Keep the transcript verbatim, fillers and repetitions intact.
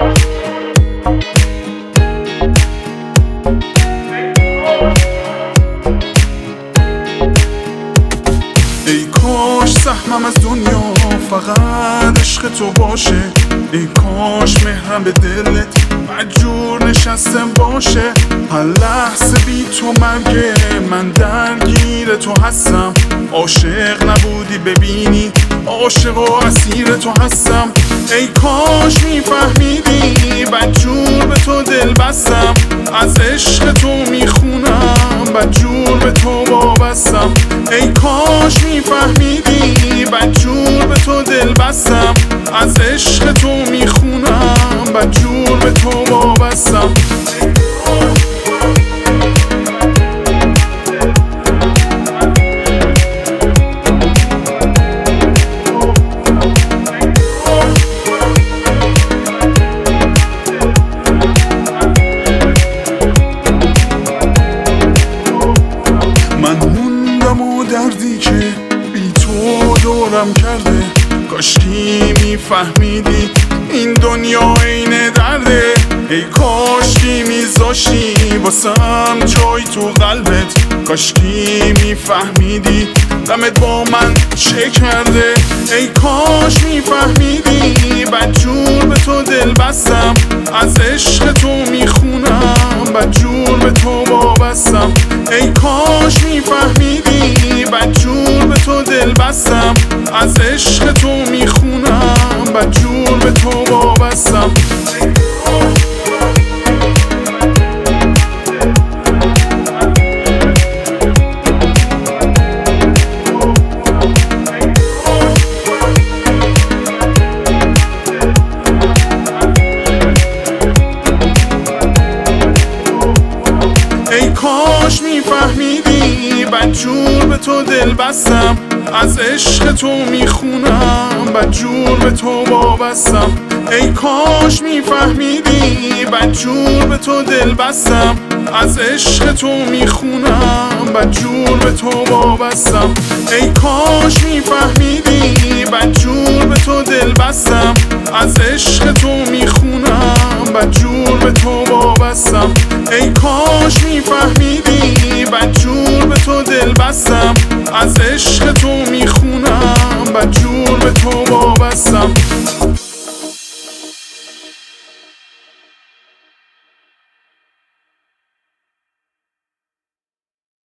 ای کاش سهمم از دنیا فقط عشق تو باشه، ای کاش مهرم به دلت مجبور نشستم باشه. هر لحظه بی تو مرگه، من درگیر تو هستم. عاشق نبودی ببینی عاشق و اسیر تو هستم. ای کاش میفهمیدی بدجور به تو دل بستم. از عشق تو میخونم بدجور به تو وابستم. ای کاش میفهمیدی بدجور به تو دل بستم. از عشق تو میخونم بدجور به تو وابستم. دردی که بی تو دورم کرده، کاشکی میفهمیدی این دنیا عین درده. ای کاشکی میذاشتی واسم جای تو قلبت، کاشکی میفهمیدی غمت با من چه کرده. ای کاش میفهمیدی بدجور به تو دل بستم. از عشق تو میخونم بدجور به تو وابستم. ای کاش میفهمیدی بدجور به تو دل بستم. از عشق تو میخونم بدجور به تو وابستم. ای کاش میفهمیدی بدجور به تو دل بستم. از عشق تو میخونم بدجور به تو وابستم. ای کاش میفهمیدی بدجور به تو دل بستم. از عشق تو میخونم بدجور به تو وابستم. ای کاش میفهمیدی بدجور به تو دل بستم. از عشق تو میخونم بدجور به تو وابستم. ای کاش میفهمیدی بدجور به تو دل بستم. از عشق تو میخونم بدجور به تو وابستم.